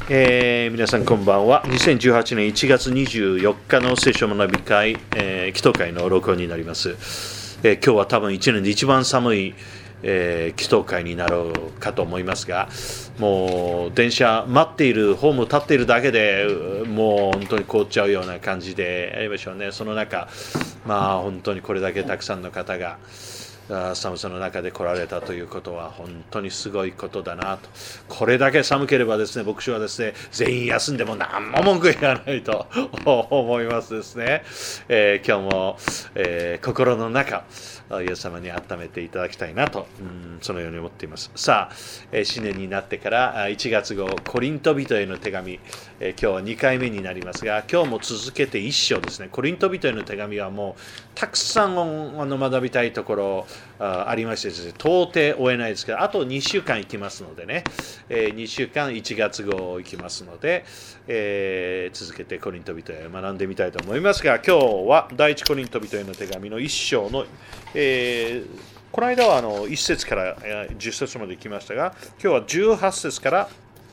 皆さんこんばんは。2018年1月24日の聖書学び会、祈祷会の録音になります。今日は多分1年で一番寒い、祈祷会になろうかと思いますが、もう電車待っている、ホーム立っているだけでもう本当に凍っちゃうような感じでありましょうね。その中、本当にこれだけたくさんの方が寒さの中で来られたということは本当にすごいことだなと。これだけ寒ければですね、牧師はですね、全員休んでも何も文句言わないと思いますですね。今日も、心の中、イエス様に温めていただきたいなと、そのように思っています。さあ、新年になってから1月号コリント人への手紙、今日は2回目になりますが、今日も続けて1章ですね。コリント人への手紙はもうたくさん学びたいところありましてですね、到底終えないですけど、あと2週間行きますのでね、2週間1月号行きますので、続けてコリント人へ学んでみたいと思いますが、今日は第一コリント人への手紙の1章の、この間は1節から10節まで行きましたが、今日は18節から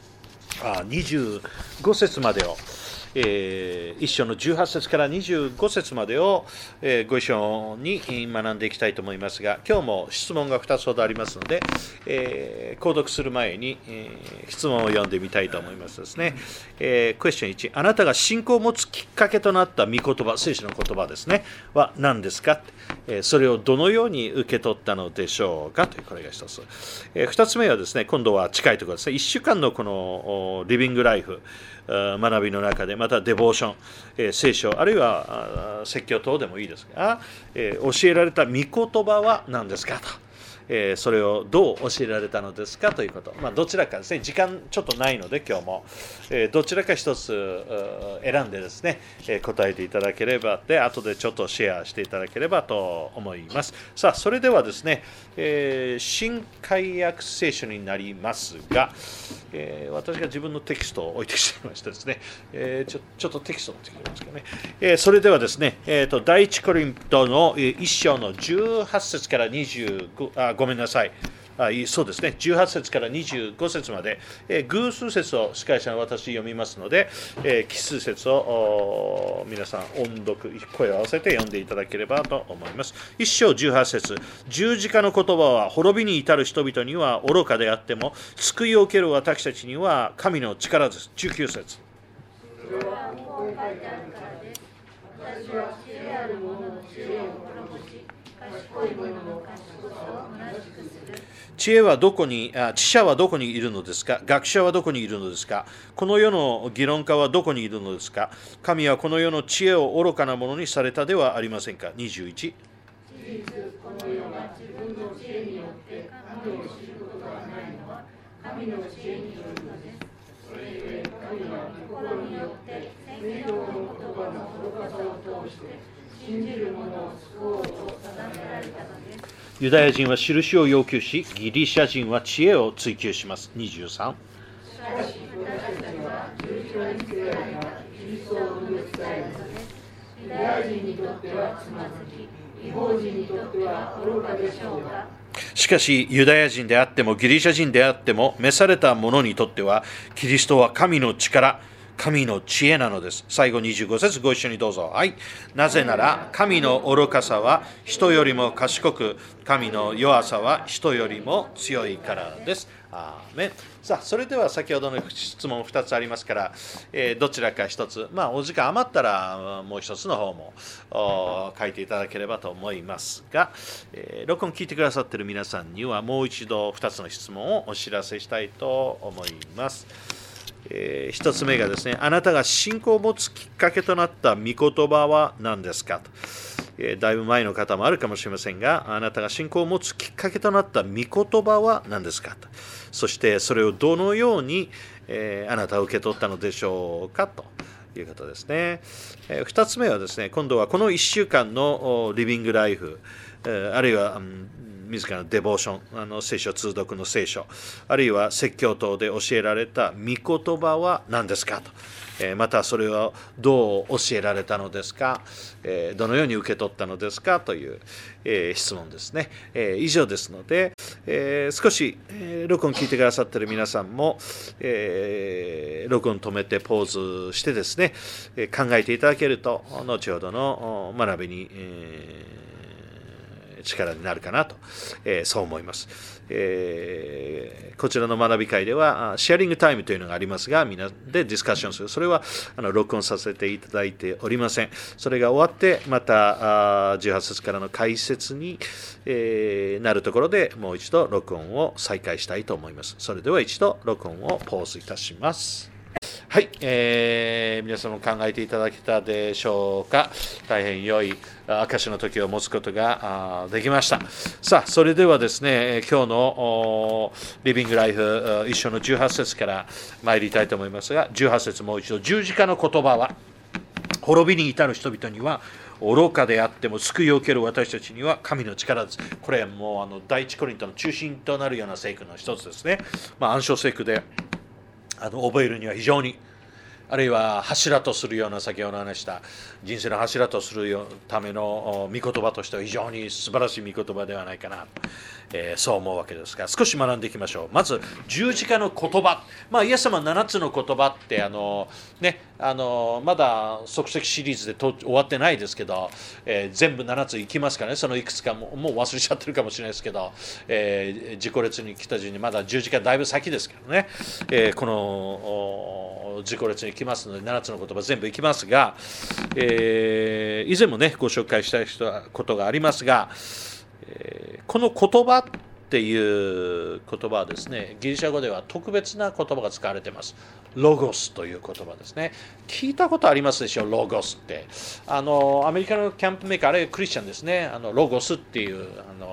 25節までを、一章の18節から25節までを、ご一緒に学んでいきたいと思いますが、今日も質問が2つほどありますので、購読する前に、質問を読んでみたいと思いますですね。クエスチョン1、あなたが信仰を持つきっかけとなった御言葉、聖書の言葉ですね、は何ですか？それをどのように受け取ったのでしょうかという、これが一つ。2つ目はですね、今度は近いところですね。1週間のこのリビングライフ、学びの中で、またデボーション、聖書、あるいは説教等でもいいですが、教えられた御言葉は何ですかと。それをどう教えられたのですかということ。どちらかですね、時間ちょっとないので今日も、どちらか一つ選んでですね、答えていただければ、で、後でちょっとシェアしていただければと思います。さあ、それではですね、新改約聖書になりますが、私が自分のテキストを置いてきてましてですね、ちょっとテキストを持ってきてますかね。それではですね、第一コリントの1章の18節から25、ごめんなさい。そうですね、18節から25節まで、偶数節を司会者の私読みますので、奇数節を皆さん音読、声を合わせて読んでいただければと思います。1章18節、十字架の言葉は滅びに至る人々には愚かであっても、救いを受ける私たちには神の力です。19節。それはこう書いてあるからです。私は知恵ある者の知恵を滅ぼし、賢い者の賢さを虚しくする。知者はどこにいるのですか？学者はどこにいるのですか？この世の議論家はどこにいるのですか？神はこの世の知恵を愚かなものにされたではありませんか？21。事実、この世が自分の知恵によって神を知ることがないのは神の知恵によるのです。それゆえ神は心によって宣教の言葉の愚かさを通して信じる者を救おうと定められたのです。ユダヤ人は印を要求し、ギリシャ人は知恵を追求します。23。しかし、私たちは十字架につけられたキリストを述べ伝えるのです。ユダヤ人にとってはつまずき、異邦人にとっては愚かでしょうが。しかし、ユダヤ人であってもギリシャ人であっても、召された者にとっては、キリストは神の力、神の知恵なのです。最後25節ご一緒にどうぞ。はい。なぜなら神の愚かさは人よりも賢く、神の弱さは人よりも強いからです。アーメン。さあ、それでは先ほどの質問2つありますから、どちらか1つ、お時間余ったらもう1つの方も書いていただければと思いますが、録音聞いてくださっている皆さんにはもう一度2つの質問をお知らせしたいと思います。一つ目がですね、あなたが信仰を持つきっかけとなった御言葉は何ですかと。だいぶ前の方もあるかもしれませんが、あなたが信仰を持つきっかけとなった御言葉は何ですかと。そしてそれをどのように、あなたは受け取ったのでしょうかということですね。二つ目はですね、今度はこの1週間のリビングライフ、あるいは自らのデボーション、聖書通読の聖書、あるいは説教等で教えられた御言葉は何ですかと。またそれをどう教えられたのですか、どのように受け取ったのですかという質問ですね。以上ですので、 少し、録音聞いてくださっている皆さんも、録音止めてポーズしてですね、考えていただけると後ほどの学びに、力になるかなと、そう思います。こちらの学び会ではシェアリングタイムというのがありますが、みんなでディスカッションする。それは録音させていただいておりません。それが終わってまた18節からの解説に、なるところでもう一度録音を再開したいと思います。それでは一度録音をポーズいたします。はい、皆様考えていただけたでしょうか。大変良い証の時を持つことができました。さあ、それではですね、今日のリビングライフ一緒の18節から参りたいと思いますが、18節もう一度、十字架の言葉は滅びに至る人々には愚かであっても救いを受ける私たちには神の力です。これはもう第一コリントの中心となるような聖句の一つですね。暗唱聖句で覚えるには非常に、あるいは柱とするような、先ほど話した人生の柱とするための御言葉としては非常に素晴らしい御言葉ではないかな、そう思うわけですが、少し学んでいきましょう。まず十字架の言葉、イエス様の7つの言葉ってまだ即席シリーズで終わってないですけど、全部7ついきますからね。そのいくつかもう忘れちゃってるかもしれないですけど、自己列に来た順にまだ十字架だいぶ先ですけどね、この自己列に来ますので7つの言葉全部いきますが、以前もねご紹介したことがありますが、この言葉っていう言葉はですね、ギリシャ語では特別な言葉が使われています。ロゴスという言葉ですね。聞いたことありますでしょう、ロゴスって。アメリカのキャンプメーカー、あれクリスチャンですね。ロゴスっていう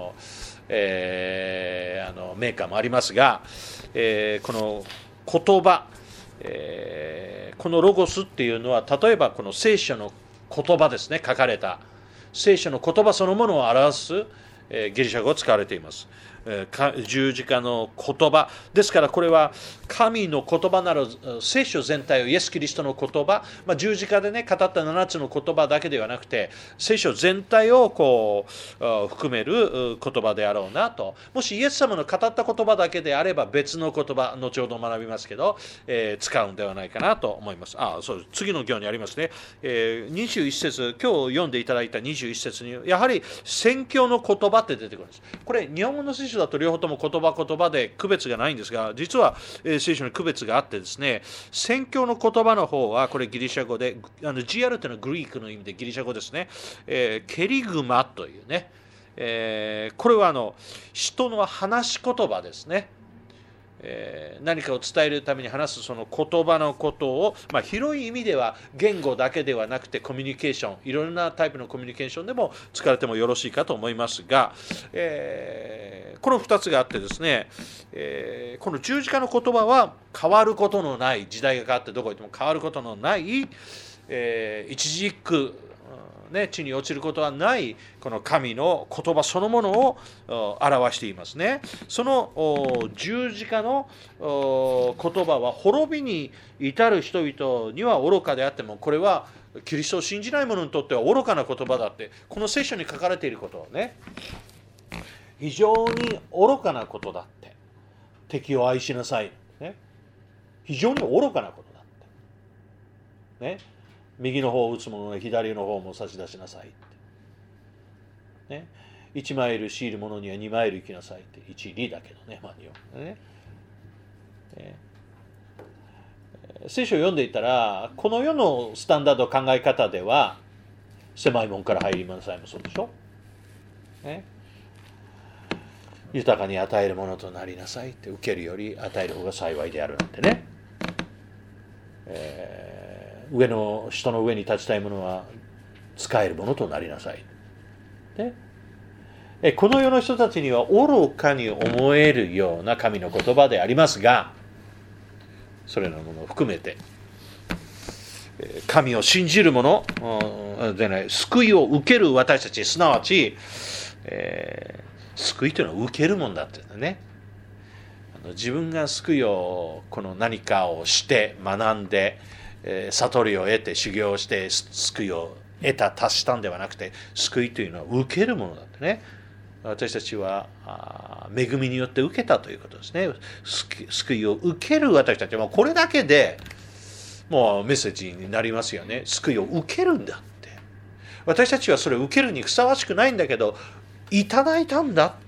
メーカーもありますが、この言葉、このロゴスっていうのは、例えばこの聖書の言葉ですね、書かれた聖書の言葉そのものを表すギリシャ語が使われています。十字架の言葉ですから、これは神の言葉なる聖書全体を、イエス・キリストの言葉、十字架でね語った7つの言葉だけではなくて、聖書全体を含める言葉であろうなと。もしイエス様の語った言葉だけであれば別の言葉、後ほど学びますけど、使うんではないかなと思います。そうです。次の行にありますね。21節、今日読んでいただいた21節にやはり宣教の言葉って出てくるんです。これ日本語の聖書だと両方とも言葉で区別がないんですが、実は聖書に区別があってですね、宣教の言葉の方はこれギリシャ語で、GR というのはグリークの意味でギリシャ語ですね、ケリグマというね、これは人の話し言葉ですね。何かを伝えるために話すその言葉のことを、広い意味では言語だけではなくてコミュニケーション、いろんなタイプのコミュニケーションでも使われてもよろしいかと思いますが、この2つがあってですね、この十字架の言葉は変わることのない、時代が変わってどこ行っても変わることのない、一字一句地に落ちることはないこの神の言葉そのものを表していますね。その十字架の言葉は滅びに至る人々には愚かであっても、これはキリストを信じない者にとっては愚かな言葉だって、この聖書に書かれていることはね、非常に愚かなことだって、敵を愛しなさい、ね、非常に愚かなことだってね、右の方を打つ者は左の方も差し出しなさいって、ね、1マイル強いる者には2マイル行きなさいって、1、2だけどね、聖書を読んでいたら、この世のスタンダード考え方では狭い門から入りなさいもそうでしょ、ね、豊かに与えるものとなりなさいって、受けるより与える方が幸いであるなんてね、上の人の上に立ちたいものは使えるものとなりなさい、ね、この世の人たちには愚かに思えるような神の言葉でありますが、それらのものを含めて神を信じる者でない、救いを受ける私たち、すなわち、救いというのは受けるもんだってね。自分が救いをこの何かをして学んで、悟りを得て修行をして救いを得た達したんではなくて、救いというのは受けるものだってね。 私たちは恵みによって受けたということですね。救いを受ける私たちはこれだけでもうメッセージになりますよね。救いを受けるんだって。私たちはそれを受けるにふさわしくないんだけど、いただいたんだって。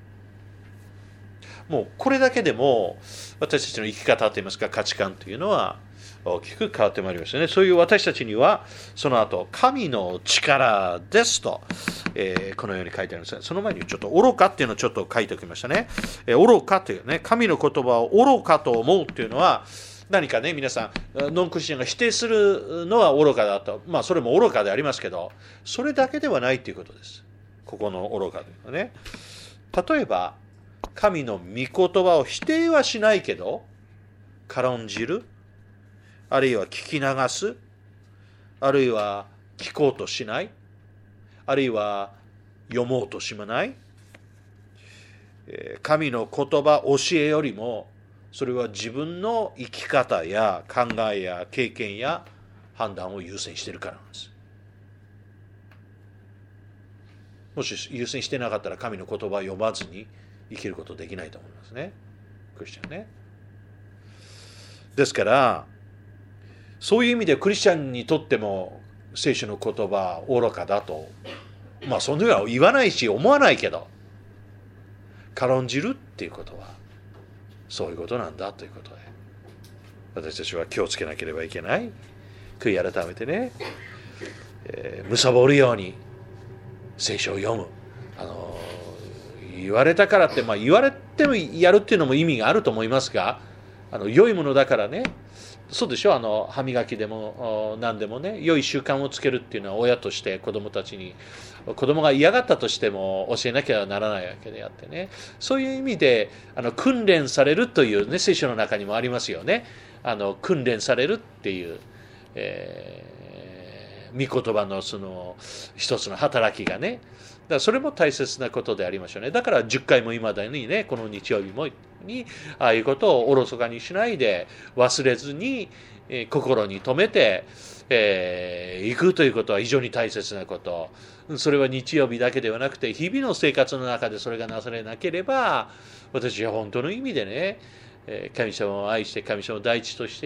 もうこれだけでも私たちの生き方といいますか価値観というのは大きく変わってまいりましたね。そういう私たちにはその後神の力ですと、このように書いてあるんですが、その前にちょっと愚かっていうのをちょっと書いておきましたね。愚かというね、神の言葉を愚かと思うっていうのは何かね、皆さんノンクリスチャンが否定するのは愚かだと、それも愚かでありますけど、それだけではないということです。ここの愚かというのはね、例えば神の御言葉を否定はしないけど軽んじる、あるいは聞き流す、あるいは聞こうとしない、あるいは読もうとしまない。神の言葉、教えよりもそれは自分の生き方や考えや経験や判断を優先しているからなんです。もし優先してなかったら神の言葉を読まずに生きることできないと思いますね。クリスチャンね。ですからそういう意味でクリスチャンにとっても聖書の言葉愚かだとそのようは言わないし思わないけど、軽んじるっていうことはそういうことなんだということで、私たちは気をつけなければいけない。悔い改めてね、貪るように聖書を読む。言われたからって、言われてもやるっていうのも意味があると思いますが、良いものだからね、そうでしょ、歯磨きでも何でもね、良い習慣をつけるっていうのは親として子供たちに、子供が嫌がったとしても教えなきゃならないわけであってね、そういう意味で訓練されるというね、聖書の中にもありますよね。訓練されるっていう、御言葉のその一つの働きがね、だからそれも大切なことでありましょうね。だから10回も今だにね、この日曜日もにああいうことをおろそかにしないで忘れずに、心に留めて、行くということは非常に大切なこと。それは日曜日だけではなくて日々の生活の中でそれがなされなければ、私は本当の意味でね、神様を愛して神様を第一として、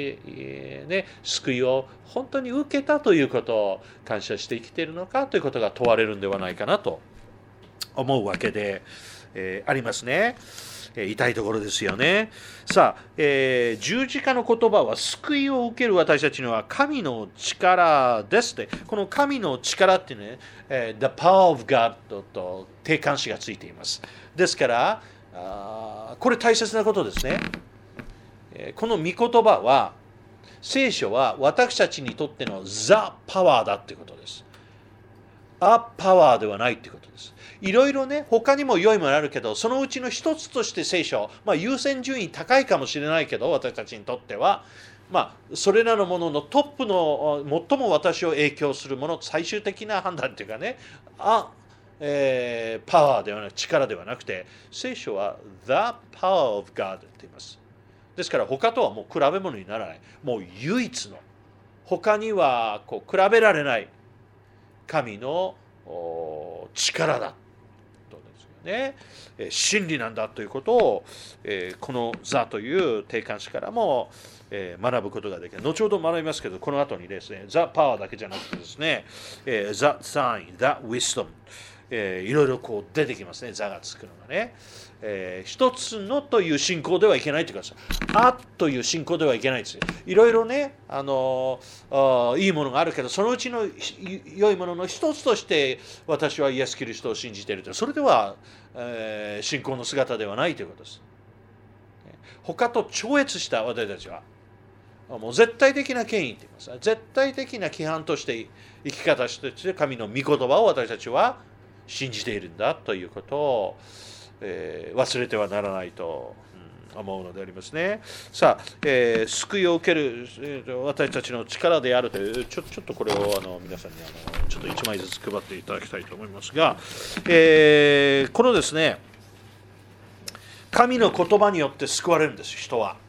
救いを本当に受けたということを感謝して生きているのかということが問われるんではないかなと思うわけで、ありますね。痛いところですよね。さあ、十字架の言葉は救いを受ける私たちには神の力ですって、この神の力っていうね、The power of God と定冠詞がついています。ですからこれ大切なことですね。この御言葉は、聖書は私たちにとってのザ・パワーだということです。ア・パワーではないということです。いろいろね、他にも良いものあるけど、そのうちの一つとして聖書、優先順位高いかもしれないけど、私たちにとっては、それらのもののトップの最も私を影響するもの、最終的な判断というかね、パワーではなく力ではなくて、聖書は The Power of God と言います。ですから他とはもう比べ物にならない。もう唯一の、他には比べられない神の力だとですよね。真理なんだということを、このザという定冠詞からも、学ぶことができる。後ほど学びますけど、この後にですね、ザ・パワーだけじゃなくてですね、ザ・サイン、ザ・ウィストム、いろいろ出てきますね、ザがつくのがね。一つのという信仰ではいけないというか、あという信仰ではいけないですよ。いろいろね、いいものがあるけど、そのうちの良いものの一つとして私はイエス・キリストを信じているという、それでは、信仰の姿ではないということです。他と超越した私たちはもう絶対的な権威と言います。絶対的な規範として生き方として神の御言葉を私たちは信じているんだということを、忘れてはならないと思うのでありますね。さあ、救いを受ける私たちの力であるという、ちょっとこれを皆さんにちょっと1枚ずつ配っていただきたいと思いますが、このですね、神の言葉によって救われるんです、人は。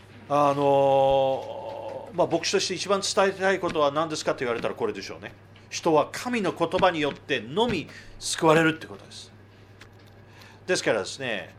牧師として一番伝えたいことは何ですかと言われたらこれでしょうね。 人は神の言葉によってのみ救われるってことです。ですからですね、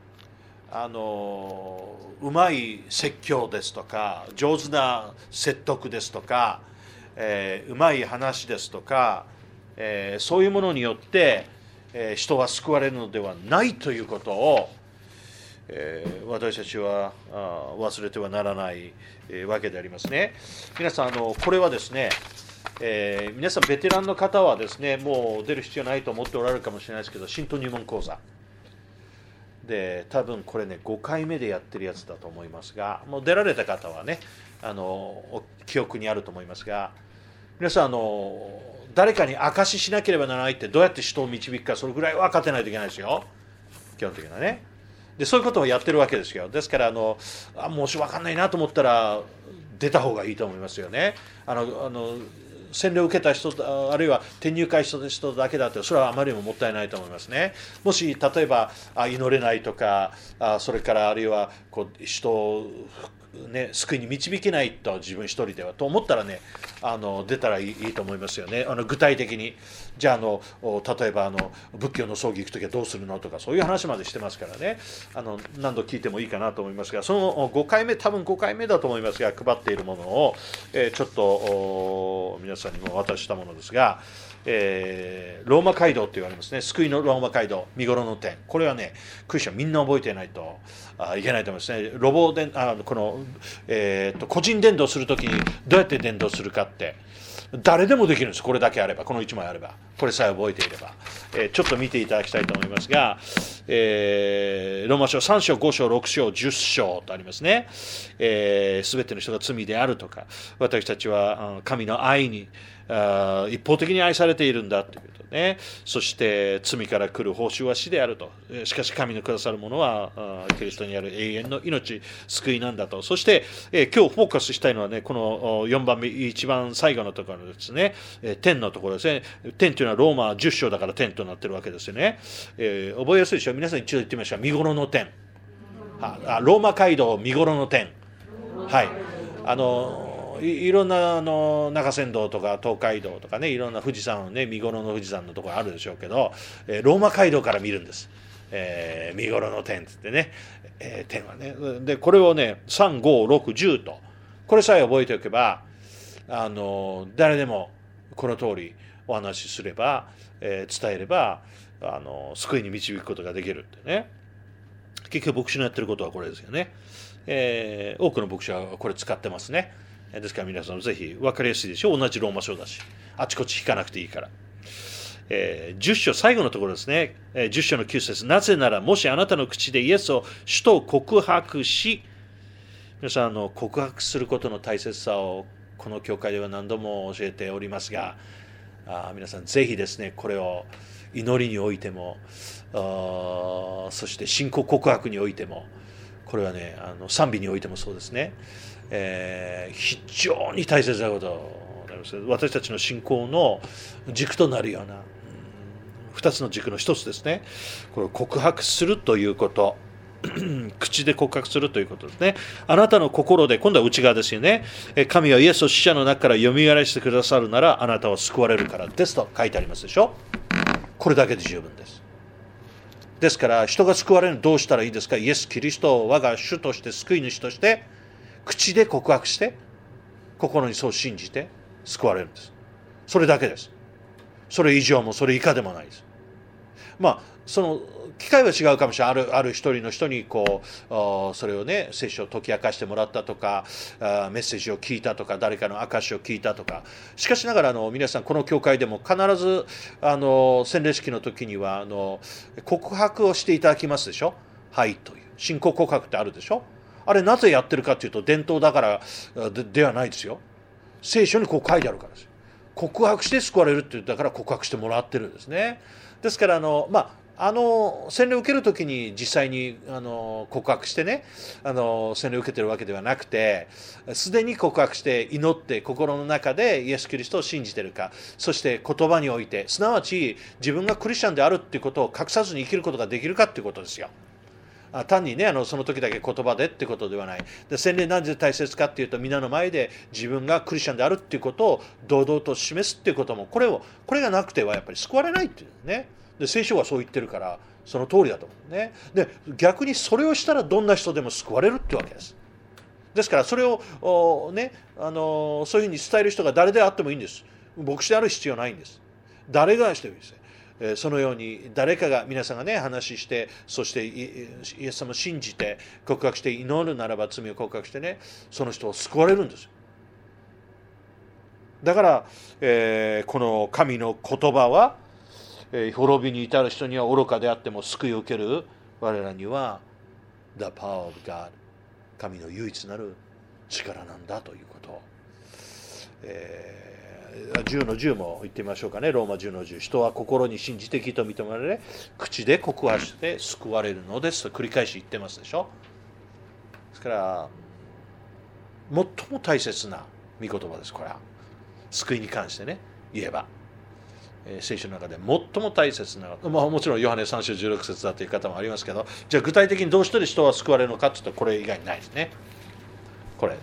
うまい説教ですとか、上手な説得ですとか、うまい話ですとか、そういうものによって、人は救われるのではないということを、私たちは忘れてはならない、わけでありますね。皆さん、これはですね、皆さんベテランの方はですね、もう出る必要ないと思っておられるかもしれないですけど、信徒入門講座で、多分これね5回目でやってるやつだと思いますが、もう出られた方はね、記憶にあると思いますが、皆さん誰かに証ししなければならないってどうやって人を導くか、それぐらい分かってないといけないですよ、基本的なね。でそういうことをやってるわけですよ。ですからもし分かんないなと思ったら出た方がいいと思いますよね。洗礼を受けた人、あるいは転入会した人だけだとそれはあまりにももったいないと思いますね。もし例えば祈れないとか、それからあるいは人を救いに導けないと自分一人ではと思ったらね、出たらいいと思いますよね。具体的にじゃあ例えば仏教の葬儀行くときはどうするのとか、そういう話までしてますからね、何度聞いてもいいかなと思いますが、その5回目、多分5回目だと思いますが、配っているものを、ちょっと皆さんにも渡したものですが、ローマ街道と言われますね。救いのローマ街道、見頃の点。これはね、クリスチャンみんな覚えていないといけないと思いますね。個人伝道するときにどうやって伝道するかって、誰でもできるんです。これだけあれば、この1枚あれば、これさえ覚えていれば。ちょっと見ていただきたいと思いますが、ローマ書3章、5章、6章、10章とありますね。すべての人が罪であるとか、私たちは神の愛に一方的に愛されているんだということね。そして罪から来る報酬は死であると。しかし神のくださるものはキリストにある永遠の命、救いなんだと。そして、今日フォーカスしたいのはね、この4番目、一番最後のところですね。天のところですね。天というのはローマ10章だから天となっているわけですよね。覚えやすいでしょ。皆さん一度言ってみましょう。見頃の天。ローマ街道見頃の天。はい。いろんな中山道とか東海道とかね、いろんな富士山をね、見頃の富士山のところあるでしょうけど、ローマ街道から見るんです。見頃の天つってね、天はね。でこれをね3、5、6、10と、これさえ覚えておけば誰でもこの通りお話しすれば、伝えれば救いに導くことができるってね。結局牧師のやってることはこれですよね。多くの牧師はこれ使ってますね。ですから皆さんぜひ分かりやすいでしょ。同じローマ書だし、あちこち引かなくていいから。10章最後のところですね。10章の9節。なぜならもしあなたの口でイエスを主と告白し、皆さん告白することの大切さをこの教会では何度も教えておりますが、皆さんぜひですね、これを祈りにおいても、そして信仰告白においても、これはね賛美においてもそうですね。非常に大切なことになります。私たちの信仰の軸となるような2つの軸の一つですね。これを告白するということ口で告白するということですね。あなたの心で、今度は内側ですよね。神はイエスを死者の中からよみがえらせてくださるならあなたは救われるからですと書いてありますでしょ。これだけで十分です。ですから人が救われるのどうしたらいいですか。イエス・キリストを我が主として救い主として口で告白して心にそう信じて救われるんです。それだけです。それ以上もそれ以下でもないです。その機会は違うかもしれない。ある一人の人にそれをね、聖書を解き明かしてもらったとか、メッセージを聞いたとか、誰かの証を聞いたとか。しかしながら皆さんこの教会でも必ず洗礼式の時には告白をしていただきますでしょ。はいという信仰告白ってあるでしょ。あれなぜやってるかというと伝統だからではないですよ。聖書にこう書いてあるからです。告白して救われるって言ったから告白してもらってるんですね。ですから洗礼を受けるときに実際に告白してね洗礼を受けてるわけではなくて、すでに告白して祈って心の中でイエス・キリストを信じているか、そして言葉においてすなわち自分がクリスチャンであるっていうことを隠さずに生きることができるかっていうことですよ。 単にね、その時だけ言葉でってことではない。で、洗礼なんで大切かっていうと、皆の前で自分がクリスチャンであるっていうことを堂々と示すっていうことも、これがなくてはやっぱり救われないっていうね。で、聖書はそう言ってるから、その通りだと思うね。で、逆にそれをしたらどんな人でも救われるってわけです。ですからそれをね、そういうふうに伝える人が誰であってもいいんです。牧師である必要ないんです。誰がしてもいいです。そのように誰かが皆さんがね話して、そしてイエス様を信じて告白して祈るならば、罪を告白してね、その人を救われるんです。だから、この神の言葉は、滅びに至る人には愚かであっても救いを受ける我らには The power of God、 神の唯一なる力なんだということ。10の10も言ってみましょうかね。ローマ10の10。人は心に信じて義と認められ、口で告白して救われるのですと繰り返し言ってますでしょ。ですから最も大切な御言葉です。これは救いに関してね言えば、聖書の中で最も大切な、もちろんヨハネ3章16節だという方もありますけど、じゃあ具体的にどうして人は救われるのかというと、これ以外にないですね。これです。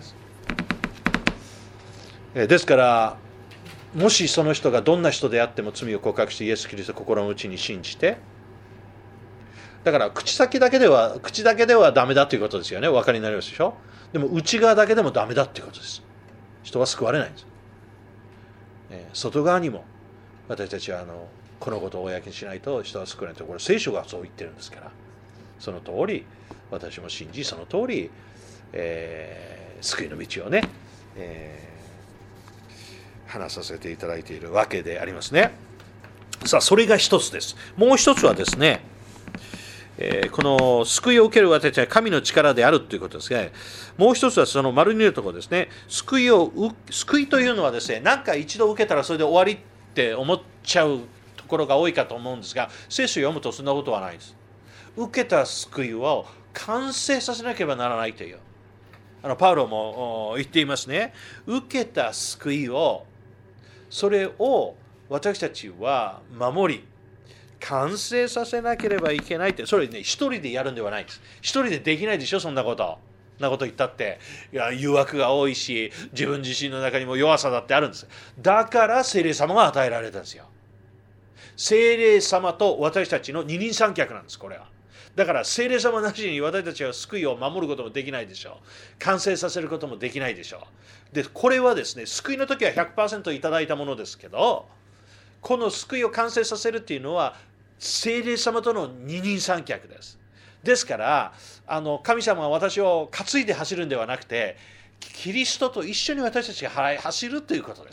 ですからもしその人がどんな人であっても罪を告白してイエス・キリストを心の内に信じて、だから口だけではダメだということですよね。お分かりになりますでしょ。でも内側だけでもダメだということです。人は救われないんです。外側にも私たちはこのことを公にしないと人は救われないと、これ聖書がそう言ってるんですから、その通り私も信じ、その通り、救いの道をね、話させていただいているわけでありますね。さあ、それが一つです。もう一つはですね、この救いを受ける私たちは神の力であるということですが、もう一つはその丸にいるところですね。救いというのはですね、何か一度受けたらそれで終わりって思っちゃうところが多いかと思うんですが、聖書を読むとそんなことはないです。受けた救いを完成させなければならないという、パウロも言っていますね。受けた救いを、それを私たちは守り完成させなければいけないって。それね、一人でやるんではないです。一人でできないでしょ、そんなこと言ったって。いや、誘惑が多いし、自分自身の中にも弱さだってあるんです。だから聖霊様が与えられたんですよ。聖霊様と私たちの二人三脚なんです、これは。だから聖霊様なしに私たちは救いを守ることもできないでしょう。完成させることもできないでしょう。で、これはですね、救いの時は 100% いただいたものですけど、この救いを完成させるっていうのは聖霊様との二人三脚です。ですから神様は私を担いで走るんではなくて、キリストと一緒に私たちが走るということです。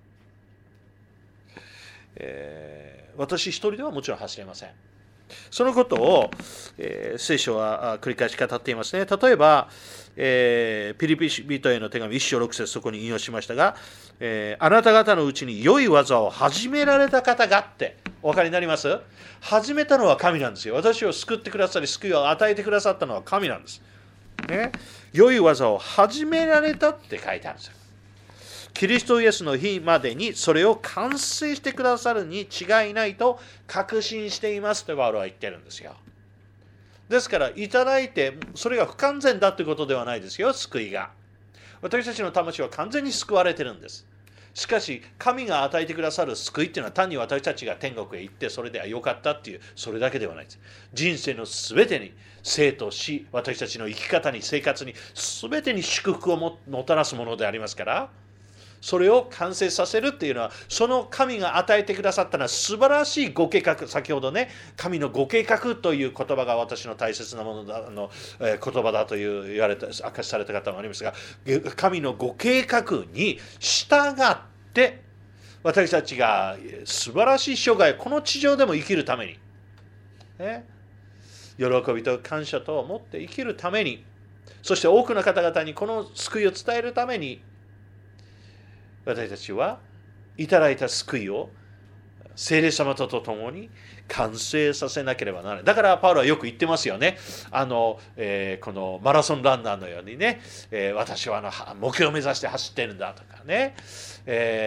私一人ではもちろん走れません。そのことを、聖書は繰り返し語っていますね。例えば、ピリピ人への手紙1章6節、そこに引用しましたが、あなた方のうちに良い技を始められた方がってお分かりになります？始めたのは神なんですよ。私を救ってくださり、救いを与えてくださったのは神なんです、ね、良い技を始められたって書いてあるんですよ。キリストイエスの日までにそれを完成してくださるに違いないと確信していますとパウロは言ってるんですよ。ですからいただいてそれが不完全だということではないですよ。救いが、私たちの魂は完全に救われてるんです。しかし神が与えてくださる救いっていうのは単に私たちが天国へ行ってそれで良かったっていうそれだけではないです。人生のすべてに生と死、私たちの生き方に生活にすべてに祝福をもたらすものでありますから、それを完成させるっていうのは、その神が与えてくださったのは素晴らしいご計画。先ほどね、神のご計画という言葉が私の大切なものだ言葉だという言われた明かしされた方もありますが、神のご計画に従って私たちが素晴らしい生涯、この地上でも生きるために、ね、喜びと感謝と持って生きるために、そして多くの方々にこの救いを伝えるために、私たちはいただいた救いを聖霊様と共に完成させなければならない。だからパウロはよく言ってますよね。このマラソンランナーのようにね、私は目標を目指して走ってるんだとかね、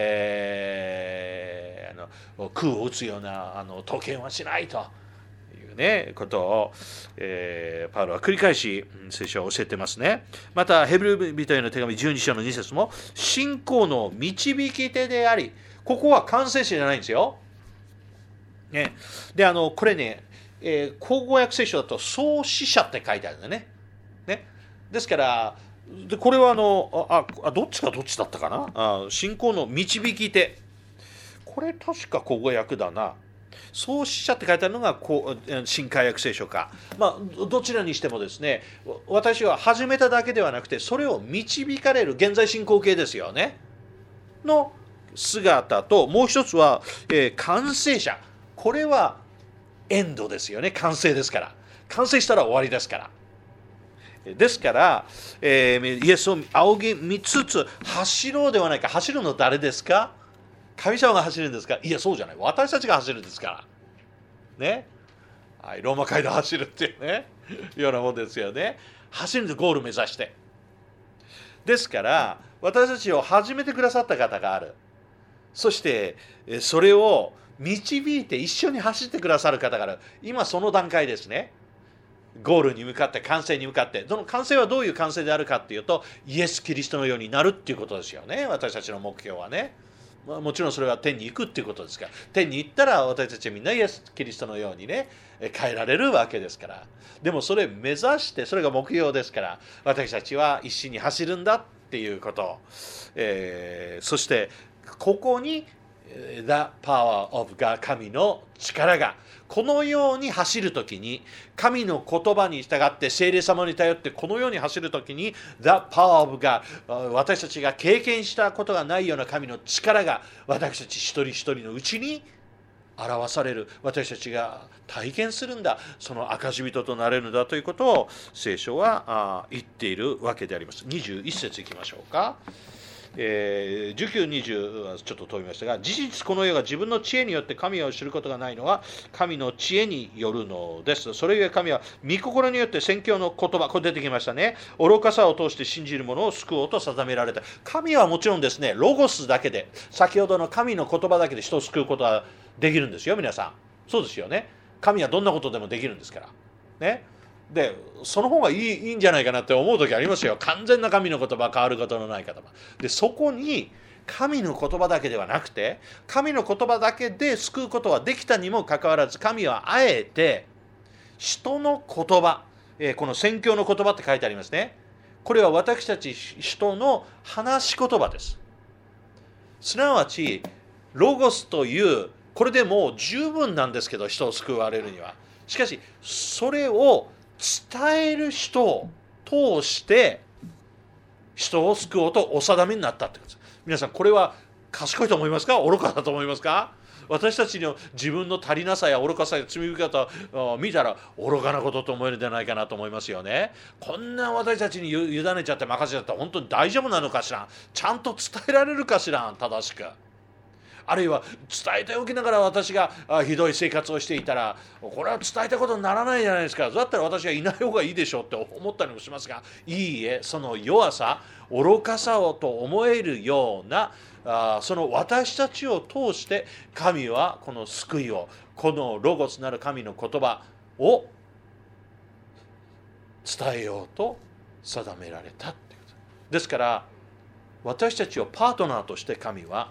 空を打つような闘犬はしないといういうね、ことを、パウロは繰り返し聖書を教えてますね。また、ヘブル人への手紙12章の2節も、信仰の導き手であり、ここは完成者じゃないんですよ。ね、で、これね、口語訳聖書だと創始者って書いてあるんだね。ですから、これはどっちだったかな。信仰の導き手。これ確か口語訳だな。創始者って書いてあるのが新海訳聖書か。どちらにしてもですね、私は始めただけではなくて、それを導かれる現在進行形ですよね。の姿と、もう一つは、完成者。これはエンドですよね。完成ですから。完成したら終わりですから。ですから、イエスを仰ぎ見つつ走ろうではないか。走るの誰ですか？神様が走るんですか？いや、そうじゃない。私たちが走るんですから。ね。はい、ローマ街道走るっていうね、ようなもんですよね。走るんでゴール目指して。ですから、私たちを始めてくださった方がある。そして、それを導いて一緒に走ってくださる方がある。今その段階ですね。ゴールに向かって、完成に向かって、その完成はどういう完成であるかっていうと、イエス・キリストのようになるっていうことですよね。私たちの目標はね。もちろんそれは天に行くっていうことですから、天に行ったら私たちはみんなイエス・キリストのようにね、変えられるわけですから。でもそれを目指して、それが目標ですから、私たちは一緒に走るんだっていうこと。そして、ここに、The power of God、神の力が、このように走るときに、神の言葉に従って聖霊様に頼ってこのように走るときに、The power of God、私たちが経験したことがないような神の力が私たち一人一人のうちに表される。私たちが体験するんだ。その証人となれるんだということを聖書は言っているわけであります。21節いきましょうか。19、20はちょっと飛びましたが、事実この世が自分の知恵によって神を知ることがないのは神の知恵によるのです。それゆえ神は御心によって宣教の言葉、これ出てきましたね。愚かさを通して信じる者を救おうと定められた。神はもちろんですね、ロゴスだけで、先ほどの神の言葉だけで人を救うことはできるんですよ、皆さん。そうですよね。神はどんなことでもできるんですから。ね。で、その方がいいんじゃないかなって思う時ありますよ。完全な神の言葉、変わることのない言葉。で、そこに神の言葉だけではなくて、神の言葉だけで救うことはできたにもかかわらず、神はあえて人の言葉、この宣教の言葉って書いてありますね。これは私たち人の話し言葉です。すなわち、ロゴスという、これでもう十分なんですけど、人を救われるには。しかし、それを伝える人を通して人を救おうとお定めになったってことです。皆さん、これは賢いと思いますか？愚かだと思いますか？私たちの自分の足りなさや愚かさや罪深さを見たら愚かなことと思えるんじゃないかなと思いますよね。こんな私たちに委ねちゃって任せちゃったら本当に大丈夫なのかしら？ちゃんと伝えられるかしら？正しく。あるいは伝えておきながら私がひどい生活をしていたら、これは伝えたことにならないじゃないですか。だったら私はいない方がいいでしょうって思ったりもしますが、いいえ、その弱さ、愚かさをと思えるようなその私たちを通して神はこの救いを、このロゴスなる神の言葉を伝えようと定められたっていうことですから、私たちをパートナーとして神は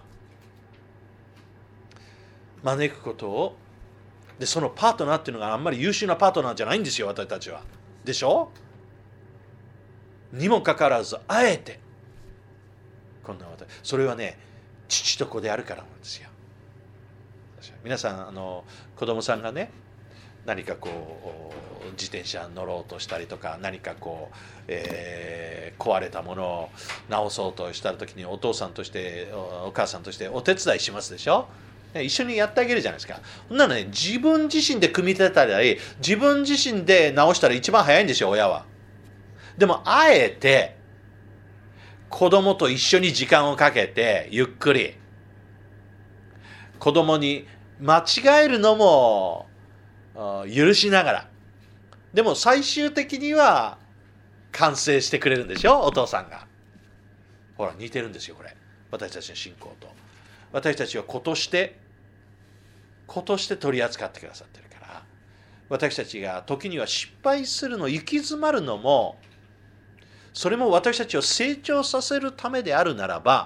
招くことを、でそのパートナーっていうのがあんまり優秀なパートナーじゃないんですよ、私たちは。でしょ？にもかかわらずあえてこんな私、それはね、父と子であるからなんですよ。皆さん子供さんがね、何かこう自転車乗ろうとしたりとか、何かこう、壊れたものを直そうとした時にお父さんとしてお母さんとしてお手伝いしますでしょ。一緒にやってあげるじゃないですか。そんなのね、自分自身で組み立てたり自分自身で直したら一番早いんですよ、親は。でもあえて子供と一緒に時間をかけてゆっくり子供に間違えるのも許しながら、でも最終的には完成してくれるんでしょ、お父さんが。ほら似てるんですよ、これ。私たちの信仰と。私たちは子として取り扱ってくださってるから、 私たちが時には失敗するの、行き詰まるのも、それも私たちを成長させるためであるならば、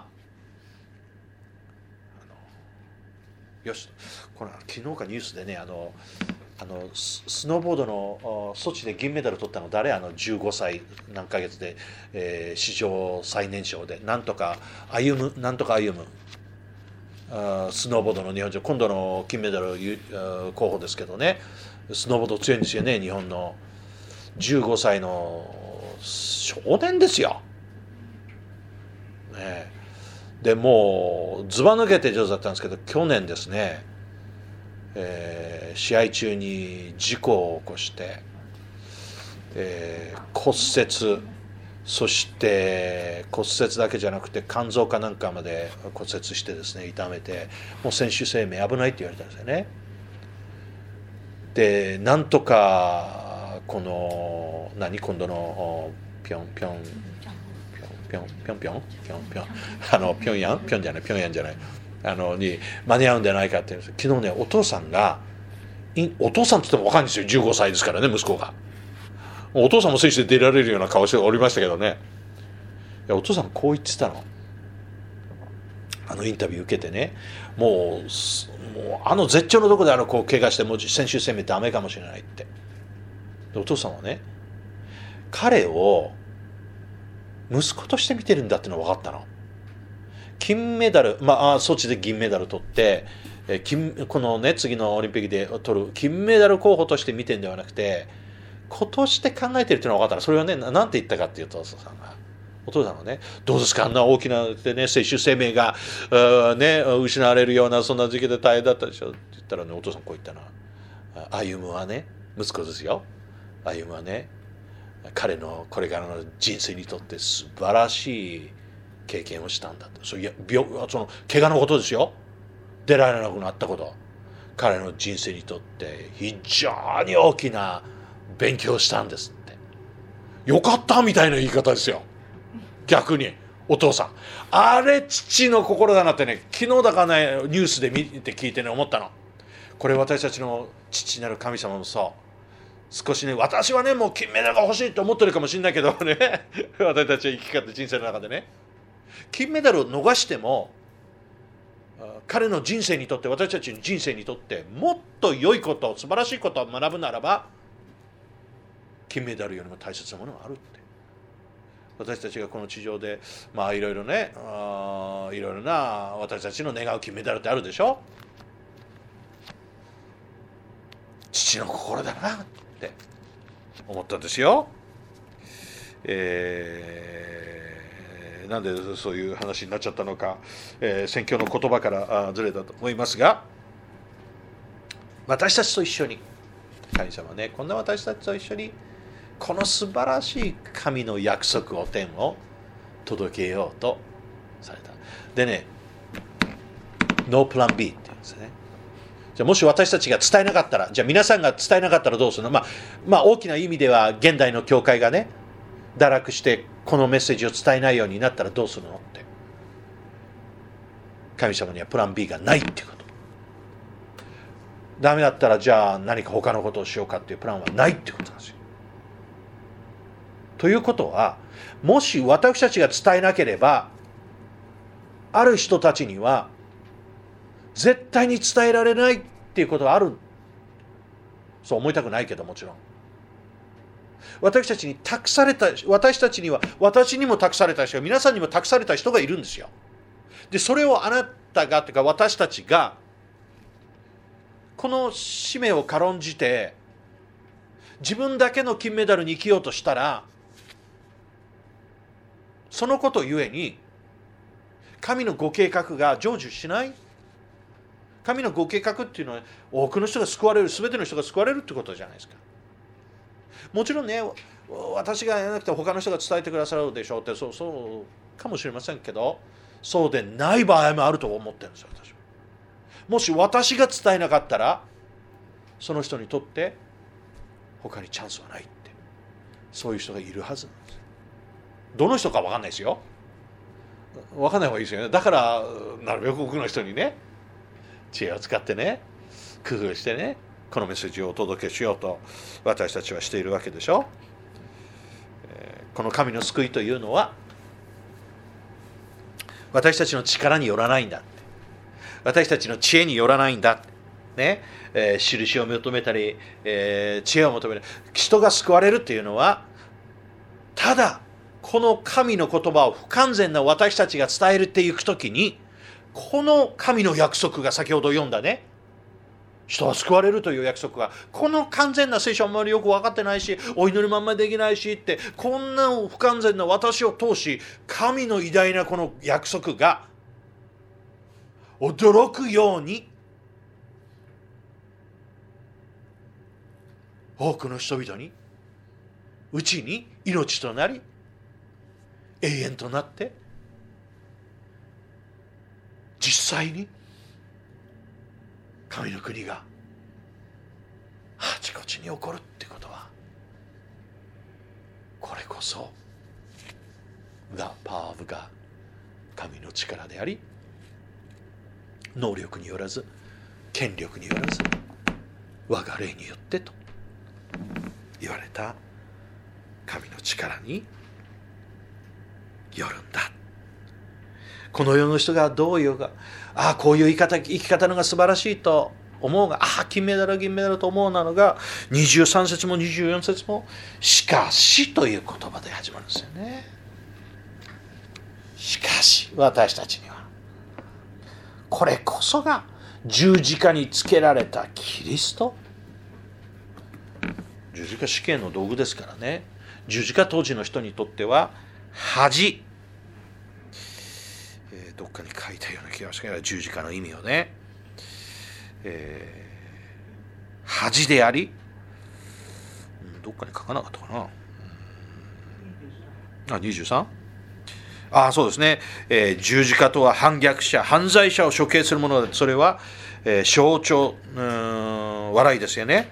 よし、これ昨日かニュースでね、スノーボードのソチで銀メダル取ったの誰？15歳何ヶ月で、史上最年少で、なんとか歩む、スノーボードの日本人、今度の金メダル候補ですけどね、スノーボード強いんですよね、日本の。15歳の少年ですよ。ね、でもうずば抜けて上手だったんですけど、去年ですね、試合中に事故を起こして、骨折、そして骨折だけじゃなくて肝臓かなんかまで骨折してですね、痛めて、もう選手生命危ないって言われたんですよね。でなんとかこの今度のピョンヤンじゃないに間に合うんじゃないかっていうんです。昨日ね、お父さんって言っても分かるんですよ。15歳ですからね、息子が。お父さんも選手で出られるような顔しておりましたけどね。いや、お父さんこう言ってたの。インタビュー受けてね、もう絶頂のとこでこう怪我してもう選手生命ダメかもしれないって。でお父さんはね、彼を息子として見てるんだってのが分かったの。金メダル、ソチで銀メダル取って、このね、次のオリンピックで取る金メダル候補として見てるんではなくて、子として考えてるっていうのが分かったの。それはね、なんて言ったかっていうと、お父さんはね、どうですか、あんな大きなでね、選手生命がね、失われるようなそんな時期で大変だったでしょって言ったらね、お父さんこう言ったの。歩夢はね、息子ですよ。歩夢はね、彼のこれからの人生にとって素晴らしい経験をしたんだと。その怪我のことですよ。出られなくなったこと。彼の人生にとって非常に大きな勉強をしたんですって。よかったみたいな言い方ですよ。逆にお父さん、あれ父の心だなってね、昨日だかねニュースで見て聞いてね思ったの。これ私たちの父なる神様もそう。少しね、私はねもう金メダルが欲しいと思ってるかもしれないけどね私たちは生き方人生の中でね、金メダルを逃しても彼の人生にとって、私たちの人生にとってもっと良いこと、素晴らしいことを学ぶならば、金メダルよりも大切なものがあるって。私たちがこの地上でいろいろね、いろいろな私たちの願う金メダルってあるでしょ。父の心だなって思ったんですよ。なんでそういう話になっちゃったのか、宣教の言葉からずれたと思いますが、私たちと一緒に、神様ね、こんな私たちと一緒にこの素晴らしい神の約束を天を届けようとされた。でね、ノープラン B って言うんですね。じゃあもし私たちが伝えなかったら、じゃあ皆さんが伝えなかったらどうするの？大きな意味では現代の教会がね、堕落してこのメッセージを伝えないようになったらどうするのって。神様にはプラン B がないっていうこと。ダメだったらじゃあ何か他のことをしようかっていうプランはないっていうことなんですよ。ということは、もし私たちが伝えなければ、ある人たちには絶対に伝えられないっていうことがある。そう思いたくないけど、もちろん私たちに託された、私たちには、私にも託された人が、皆さんにも託された人がいるんですよ。でそれをあなたがというか私たちがこの使命を軽んじて自分だけの金メダルに生きようとしたら、そのことゆえに神のご計画が成就しない。神のご計画っていうのは多くの人が救われる、全ての人が救われるってことじゃないですか。もちろんね、私がやらなくて他の人が伝えてくださるでしょうって、そうかもしれませんけど、そうでない場合もあると思ってるんですよ、私は。もし私が伝えなかったら、その人にとって他にチャンスはないって、そういう人がいるはずなんですよ。どの人か分かんないですよ。分かんない方がいいですよね。だからなるべく多くの人にね、知恵を使ってね、工夫してね、 このメッセージをお届けしようと私たちはしているわけでしょ。この神の救いというのは私たちの力によらないんだ、私たちの知恵によらないんだ、ね、印を求めたり、知恵を求めたり、人が救われるというのはただこの神の言葉を不完全な私たちが伝えるっていくときに、この神の約束が先ほど読んだね、人は救われるという約束が、この完全な聖書はあんまりよく分かってないし、お祈りもあんまりできないしって、こんな不完全な私を通し、神の偉大なこの約束が驚くように多くの人々にうちに命となり永遠となって、実際に神の国があちこちに起こるってことは、これこそがパワーオブが神の力であり、能力によらず権力によらず我が霊によってと言われた神の力によるんだ。この世の人がどう言うか、こういう生き方のが素晴らしいと思うが、金メダル銀メダルと思うなのが、23節も24節もしかしという言葉で始まるんですよね。しかし私たちにはこれこそが十字架につけられたキリスト。十字架死刑の道具ですからね。十字架当時の人にとっては恥、どっかに書いたような気がしますけど、十字架の意味をね、恥であり、どっかに書かなかったかな。23？そうですね。十字架とは反逆者、犯罪者を処刑するもので、それは、象徴、笑いですよね。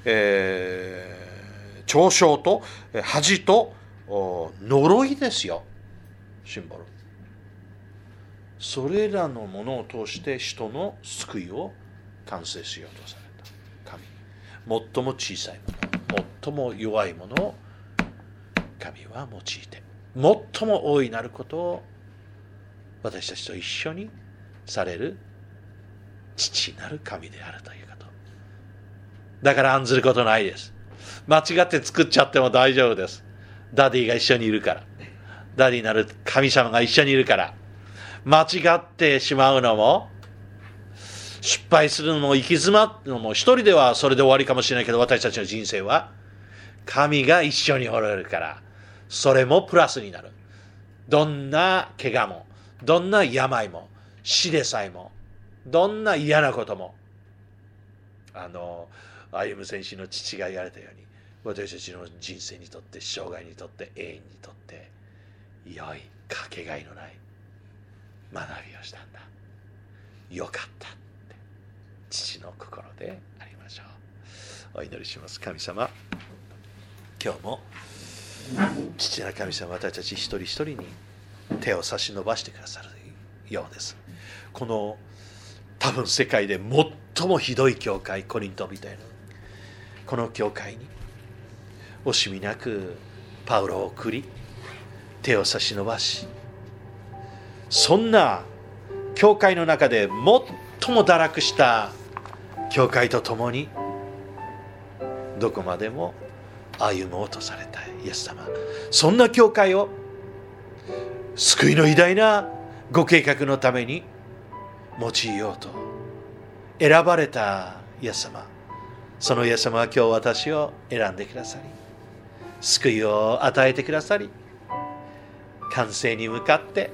嘲笑と恥と呪いですよ、シンボル。それらのものを通して人の救いを完成しようとされた神。最も小さいもの、最も弱いものを神は用いて、最も大いなることを私たちと一緒にされる父なる神であるということ。だから案ずることないです。間違って作っちゃっても大丈夫です。ダディが一緒にいるから。ダディなる神様が一緒にいるから。間違ってしまうのも、失敗するのも、行き詰まるのも、一人ではそれで終わりかもしれないけど、私たちの人生は神が一緒におられるから、それもプラスになる。どんな怪我も、どんな病も、死でさえも、どんな嫌なことも、歩夢選手の父が言われたように、私たちの人生にとって、生涯にとって、永遠にとって良いかけがえのない学びをしたんだ。よかったって父の心でありましょう。お祈りします。神様、今日も父なる神様、私たち一人一人に手を差し伸ばしてくださるようです。この多分世界で最もひどい教会、コリントみたいなこの教会に惜しみなくパウロを送り、手を差し伸ばし、そんな教会の中で最も堕落した教会と共にどこまでも歩もうとされたイエス様、そんな教会を救いの偉大なご計画のために用いようと選ばれたイエス様、そのイエス様は今日私を選んでくださり、救いを与えてくださり、完成に向かって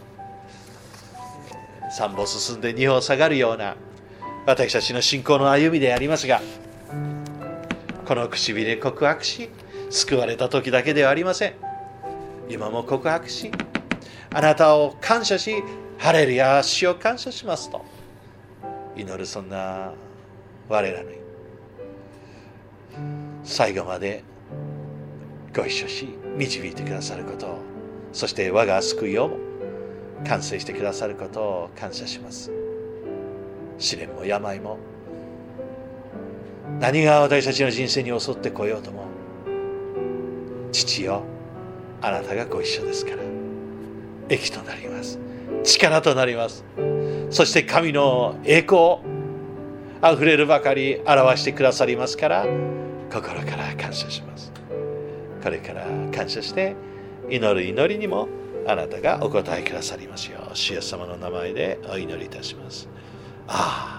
3歩進んで2歩下がるような私たちの信仰の歩みでありますが、この唇で告白し、救われた時だけではありません。今も告白し、あなたを感謝し、ハレルヤ、主を感謝しますと祈る、そんな我らに最後までご一緒し導いてくださることを、そして我が救いをも完成してくださることを感謝します。試練も病も何が私たちの人生に襲ってこようとも、父よ、あなたがご一緒ですから、益となります。力となります。そして神の栄光、あふれるばかり表してくださりますから、心から感謝します。これから感謝して祈る祈りにもあなたがお答えくださりますよう、主イエス様の名前でお祈りいたします。